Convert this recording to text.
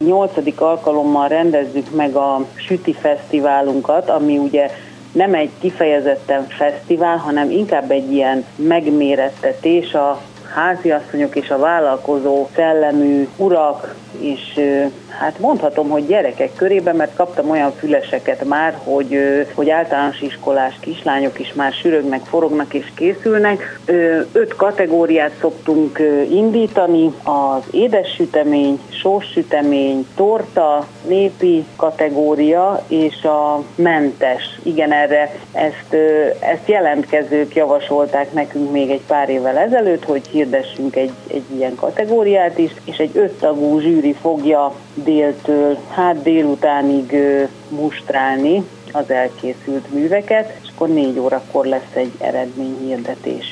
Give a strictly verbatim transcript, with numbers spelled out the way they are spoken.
nyolcadik alkalommal rendezzük meg a Süti Fesztiválunkat, ami ugye nem egy kifejezetten fesztivál, hanem inkább egy ilyen megmérettetés a háziasszonyok és a vállalkozó szellemű urak, és hát mondhatom, hogy gyerekek körében, mert kaptam olyan füleseket már, hogy, hogy általános iskolás kislányok is már sürögnek, forognak és készülnek. Öt kategóriát szoktunk indítani: az édes sütemény, sós sütemény, torta, népi kategória és a mentes. Igen, erre ezt, ezt jelentkezők javasolták nekünk még egy pár évvel ezelőtt, hogy hirdessünk egy, egy ilyen kategóriát is, és egy öttagú zsűri fogja déltől, hát délutánig mustrálni az elkészült műveket, és akkor négy órakor lesz egy eredményhirdetés.